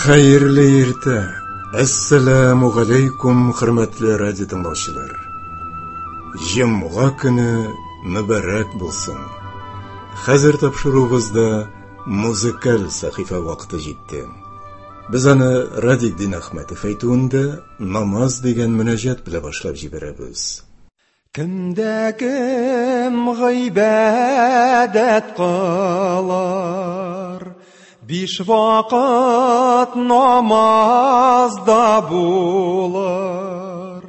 Xayrli erta. Assalomu alaykum hurmatli radio tinglovchilar. Jum'a kuni muborak bo'lsin. Hozir topshiruvimizda muzikal sahifa vaqti yetdi. Biz ana Radiddin Ahmedov aytuvunda namoz degan munojat bilan boshlab jiberamiz. Kimda kim g'iybat qilar, besh vaqt namozda bo'lar.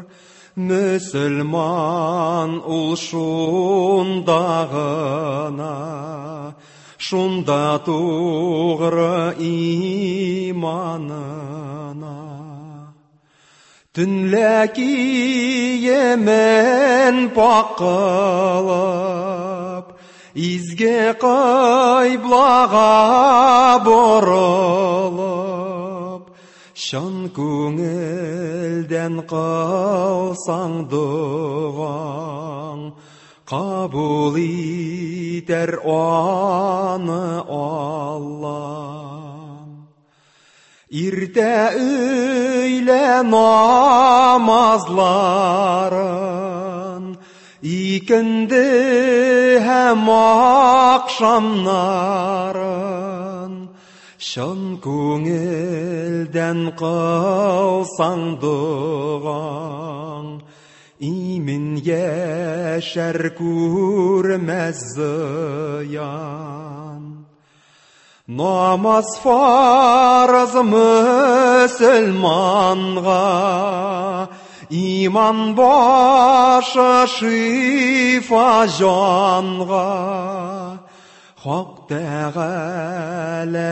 Musulmon ul shundag'ina, shunda to'g'ri imonina. Tünleki yemen pakılıp, izge kayblağa borulup, şan көңілден kılsan duan, kabul iter onu Allah. İrte öyle namazların, ikindi hem akşamların, şan көңілден kılsan duan, imin yaşar görmez ziyan. Namaz farz Müslümanға, iman başı şifa canға. Hak Teala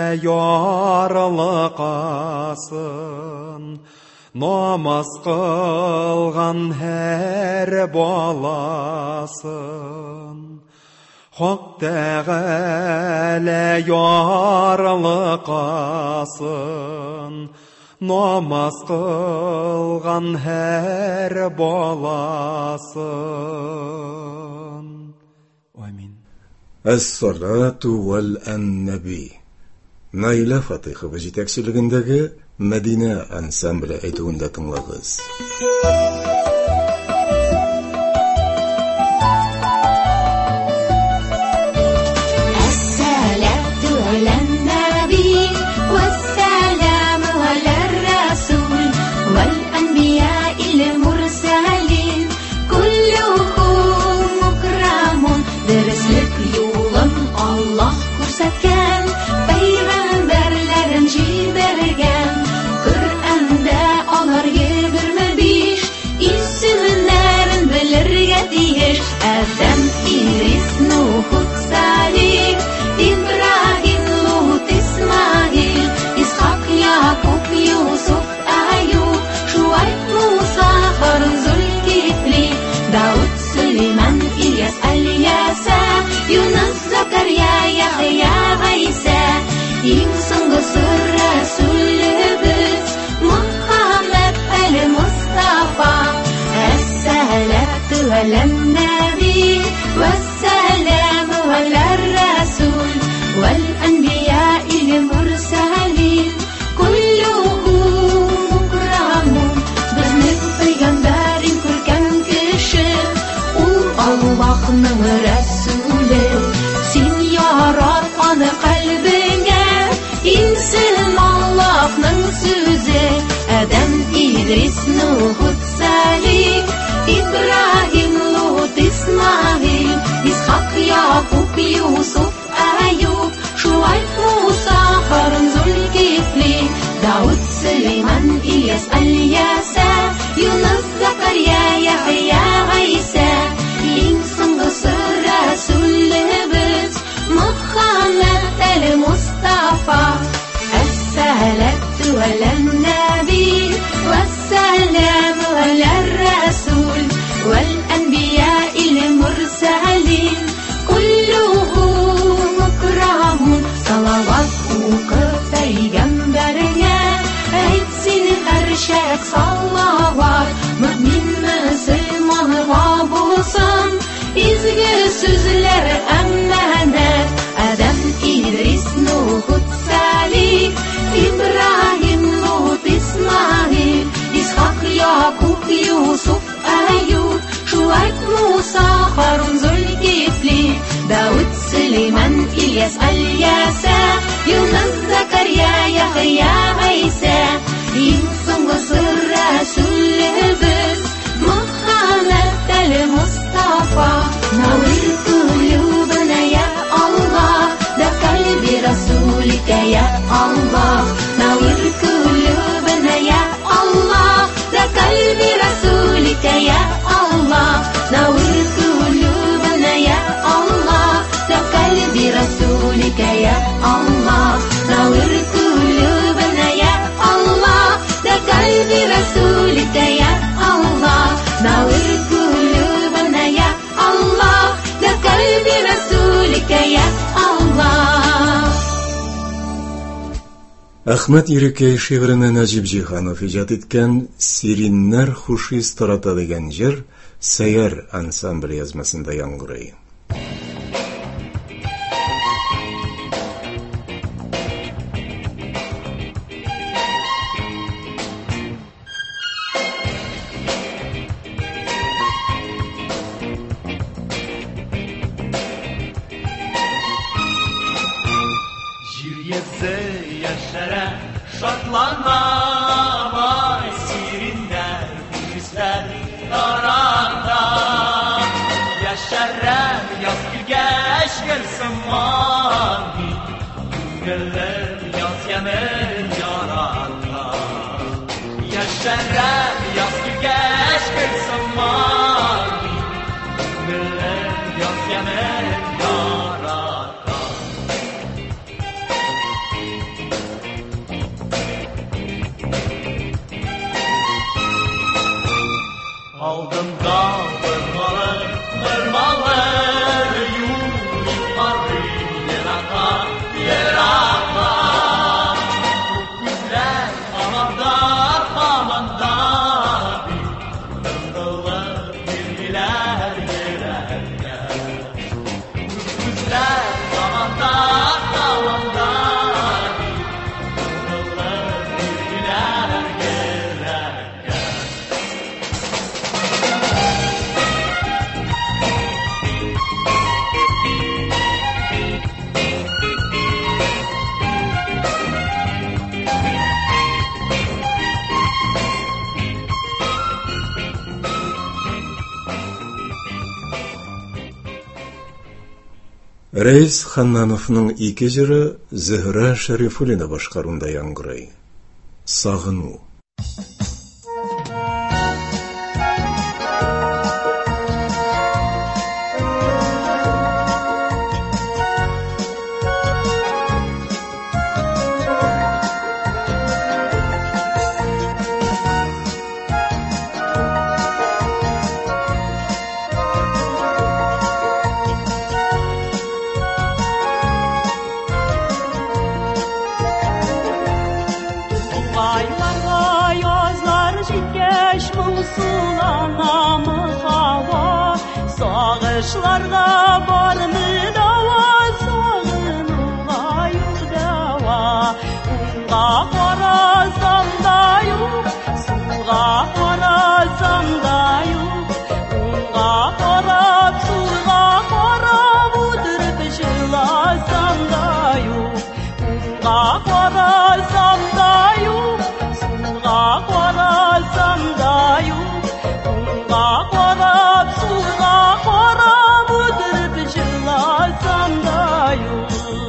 yarlıqaсын, namaz qılğan her balaсын. Hak Teala yarlıqaсын, namaz qılğan her balaсын. Amin. As-salatu wal-an-nabi. Naila Fatihova yetakchiligidagi Madina ansambli aytuvunda tinglaymiz. Adam, Idris, Nuh, Salih, Ibrahim, Lut, Ismail, Ishaq, Yaqub, Yusuf, Ayub, Shuaib, Musa, Harun, Zulkifli, Daud, Suleyman, Ilyas, Al-Yasa, Yunus, Zakariya, Yahya, Isa. Eng so'nggisi Rasulimiz Muhammad al-Mustafa. As-salatu ala-nabi was-salamu ala-rasul wal-anbiya'i al-mursalin kulluhum mukramun. Bizni peygamberin ko'rgan kishi u Allohning rasuli. Sen yaratgan qalbingga insin Allohning so'zi. Adam, Idris, Nuh, Salih, Ibrahim, Lut, Ismail, Ishaq, Yaqub, Yusuf, Ayub, Shuaib, Musa, Harun, Zulkifli, Daud, Suleyman, Ilyas, Al-Yasa, Yunus, Zakariya, Yahya, Isa. Eng so'nggisi Rasulimiz Muhammad al-Mustafa. As-salatu ala-nabi was-salamu ala-rasul wal-anbiya'i al-mursalin kulluhum mukramun. Salavat o'qi peygamberga, aytsin har shak salavat. Mu'min musulmonga bo'lsin izgi so'zlar ammanat. Adam, Idris, Nuh, Salih, Ibrahim, Yakub, Yusuf, Ayub, Shuaib, Musa, Harun, Zulkifli, Daud, Suleiman, İlyas, Al-Yasa, Yunus, Zakariya, Yahya, İsa, en so'nggi Rasulimiz Muhammad al-Mustafa. Nawwir qulubana ya Allah, da qalbi rasulika ya Allah. Nawwir qulubana ya Allah, da qalbi rasulika ya Allah. Nawwir qulubana ya Allah, da qalbi rasulika ya Allah. Nawwir qulubana ya Allah, da qalbi rasulika ya Allah. Nawwir qulubana ya Allah, da qalbi rasulika ya Allah. Ахмет Ирекей шигырына Нәҗип Җиһанов иҗат иткән «Сириннәр хушиз тарата» дигән җыр Сәйяр ансамбле язмасында яңгырый. Yaşara şartlanma vay sirinler hüsler daranda yaşara yaz gülgeç gelsin mavi güller yaz yemen yaranda yaşara yaz gülgeç gelsin mavi güller yaz yemen yaranda. Aldımda ırmalar yukarı yeraka güzel hamanda dağlar bilgiler yererken güzel hamanda dağlar bilgiler yererken. Рәис Ханнановның ике җыры Зөһрә Шәрифуллина башкаруында яңгырый. Сагыну. Sağışlarga var mı dava, sağınuğa yok dava. Unga qarasam da yok, suğa qarasam da yok. Unga qarab, suğa qarab, o'tirib yig'lasam da yok. Unga qarasam da yok, suğa qarasam da yok. Unga qarab, suğa qarab, o'tirib yig'lasam da yok.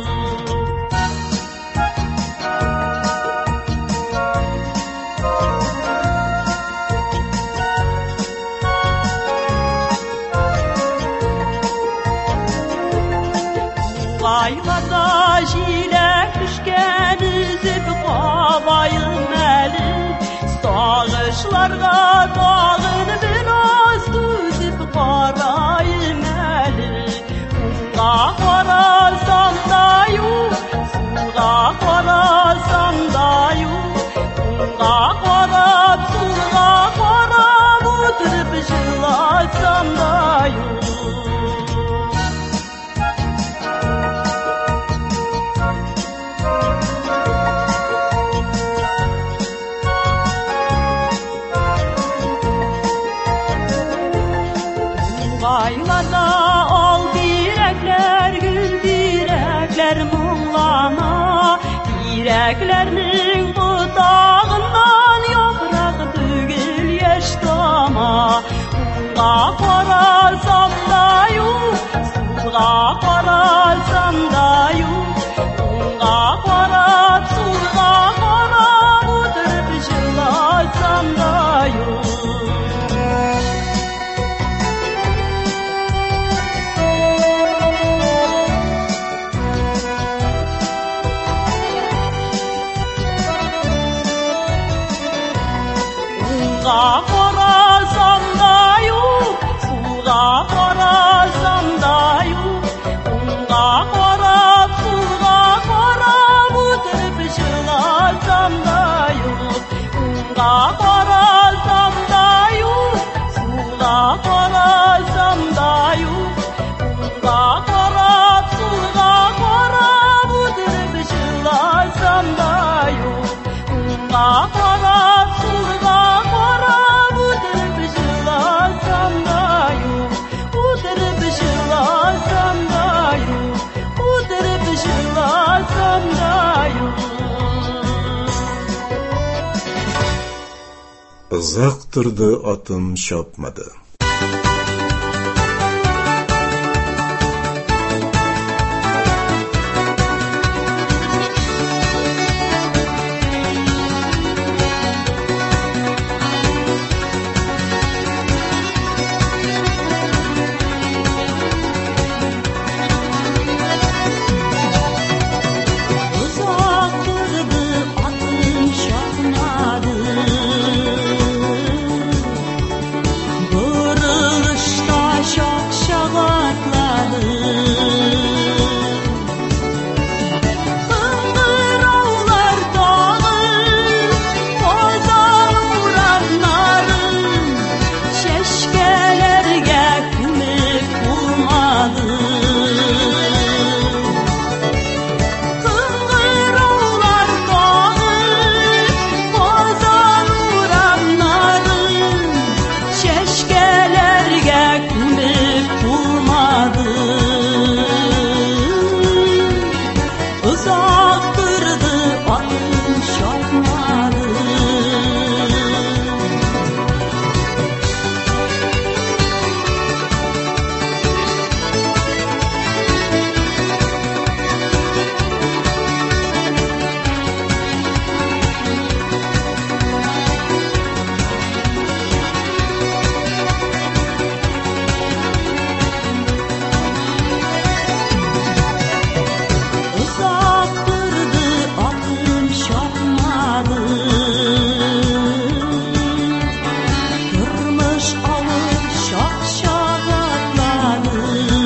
Aylarda jilek düşken üzüp qabayım əli, sağışlarga dağın biraz düzüp qarayım əli. Unga qarasam da yok, suğa qarasam da yok. Unga qarab, suğa qarab, o'tirib yig'lasam da yok. Aylarda al direkler, gül direkler muğlana. Direklerinin budağından yaprak tügül yaştama. Unga karasam da yok, suğa karasam da yok. Unga karap, suğa karap, oturup jılasam da yok. Suğa karasam da yok, suğa karasam da yok. Unga karap, suğa karap, oturup jılasam da yok. Unga karasam da yok, suğa karasam da yok. Unga karap, suğa karap, oturup jılasam da yok. Unga karap, suğa karap, oturup jılasam da yok. Oturup jılasam da yok. Oturup jılasam da yok. Uzak turdu, atım şapmadı. Uzak durdu, atım şapmadı. Buruluşta şakşakatladı. Kıngıravlar dağır, kozan uğranların. Şeşkelerge kümük bulmadı. Kıngıravlar dağır, kozan uğranların. Şeşkelerge kümük bulmadı. Uzak durdu, atım şapmadı. Uzak durdu, atım şapmadı. Durmuş alır şakşakatladı.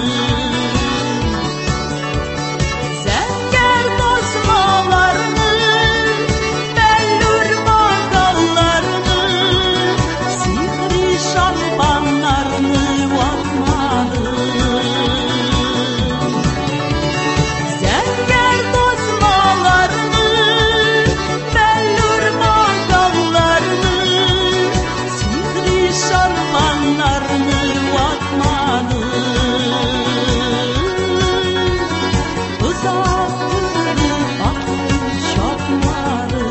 Zenger basmalarını, bellur bakallarını, sihri şalbanlarını vakmadı. Zenger basmalarını, bellur bakallarını, sihri şalbanlarını vakmadı. Uzak durdu, atım şapmadı.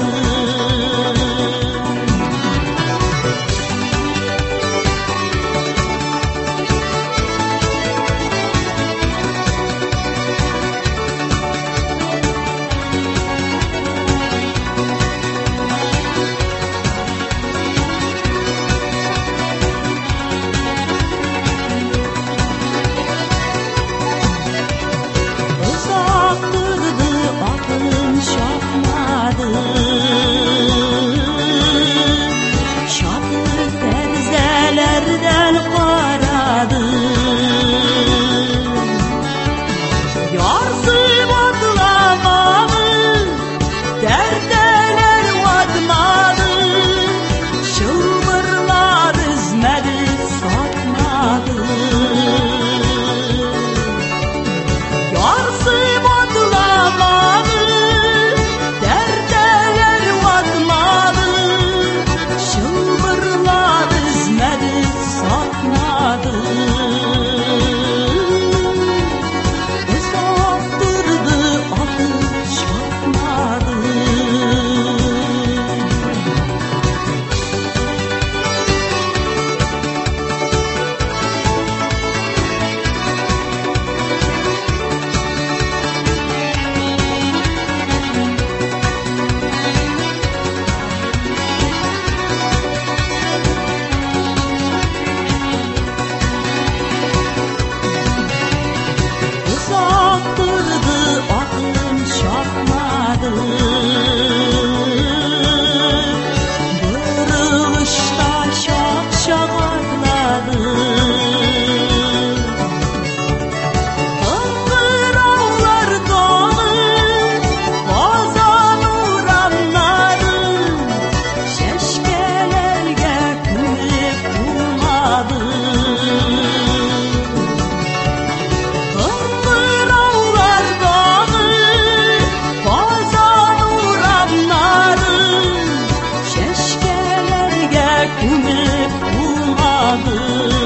şapmadı.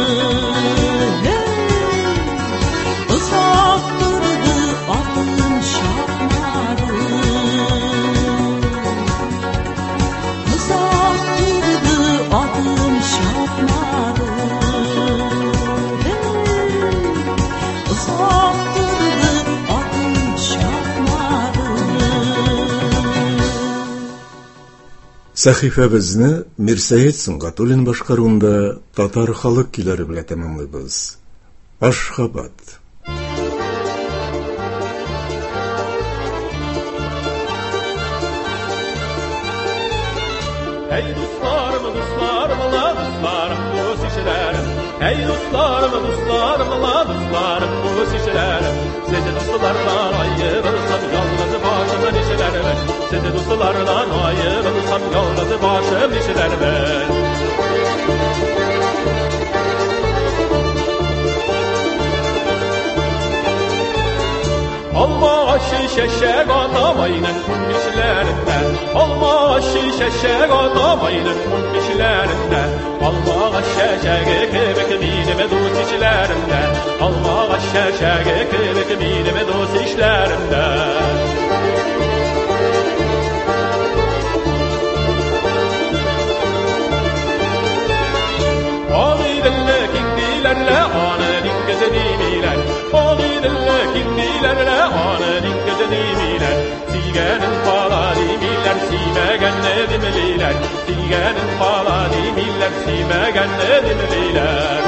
Uzaktırdı atın şapmadı. Uzaktırdı atın şapmadı. Uzaktırdı atın şapmadı. Сәхифәбезне Мирсәет Сыңгатуллин башкаруында татар халык көйләре белән тәмамлыйбыз. Ашхабад. Hey dostlarım, dostlarım, la dostlarım, dost işlerim. Hey dostlarım, dostlarım, la dostlarım, dost işlerim. Sizi dostlardan ayrılsam yalnız başımın işlerim. Sizi dostlardan ayrılsam yalnız başım işlerim. Alma şişeşek atamayının işlerinden. Alma şişeşek atamayının işlerinden. Alma şişeşek kebek bilime dost işlerinden. Alma şişeşek kebek bilime dost işlerinden. Ağidille kindilerle anı dinkeze dimiler. Ağidille kindilerle anı dinkeze dimiler. Silgenin pala dimiler, silmegen edimliler. Silgenin pala dimiler, silmegen edimliler.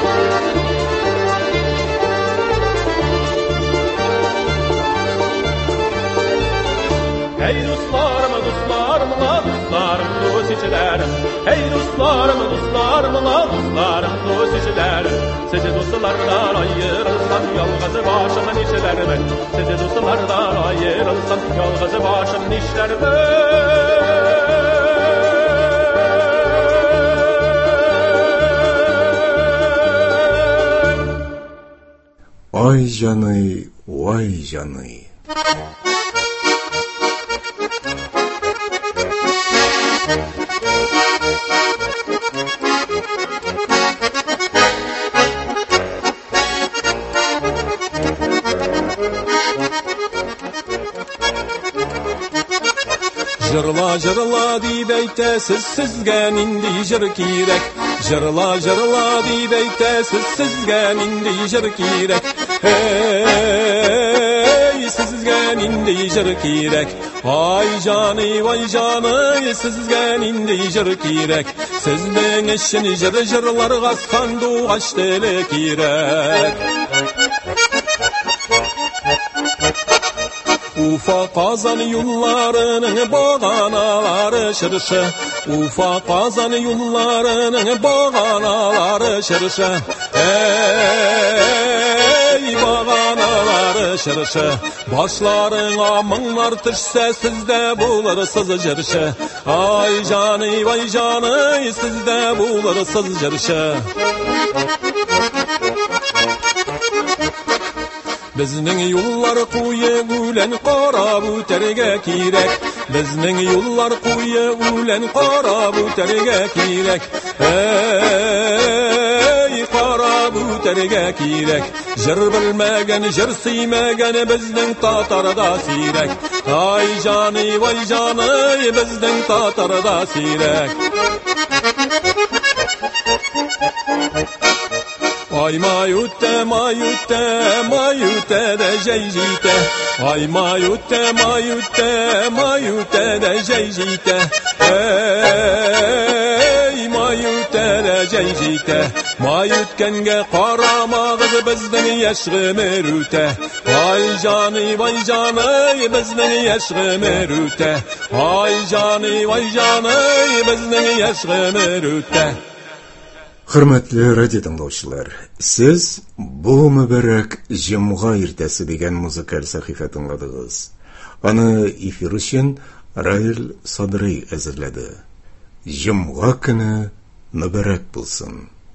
Hey dostlarım, dostlarım, la dostlarım, dost işlerim. Hey dostlarım, dostlarım, la dostlarım, dost işlerim. Sizi dostlardan ayrılsam yalnız başımın işlerim. Sizi dostlardan ayrılsam yalnız başımın işlerim. Ay canı, vay canı. Jırla jırla deyip eytesiz sizge nindi jır kirek. Jırla jırla deyip eytesiz sizge nindi jır kirek. Hey sizge nindi jır kirek. Ay canı vay canı sizge nindi jır kirek. Sizden eşin jır jırlarga sandu açtele kirek. Ufa Kazan yollarının bağanaları şırşı. Ufa Kazan yollarının bağanaları şırşı. Ey bağanaları şırşı. Başların amın artışsa sizde bularsız jırşı. Ay canı vay canı sizde bularsız jırşı. Bizning yollar quyi ulan qora buterga kirek. Bizning yollar quyi ulan qora buterga kirek. Ey qora buterga kirek. Jir bilmagan, jir siymagan bizning tatarda sirek. Ay jani vay jani bizning tatarda sirek. Ay mayute mayute mayute de jeyjite. Ay mayute mayute mayute de jeyjite. Ey mayute de jeyjite. Mayutkenge qaramagız bizning yashg'i merute. Ay jani vay jani bizning yashg'i merute. Ay jani vay jani bizning yashg'i merute. Hürmetli radyo dinləyicilər, siz bu mübarək Cümğa irtəsi degan muzikal sahifə dinlədiniz. Onu efir üçün Rail Sadri əzərlədi. Cümğa günü mübarək bulsun.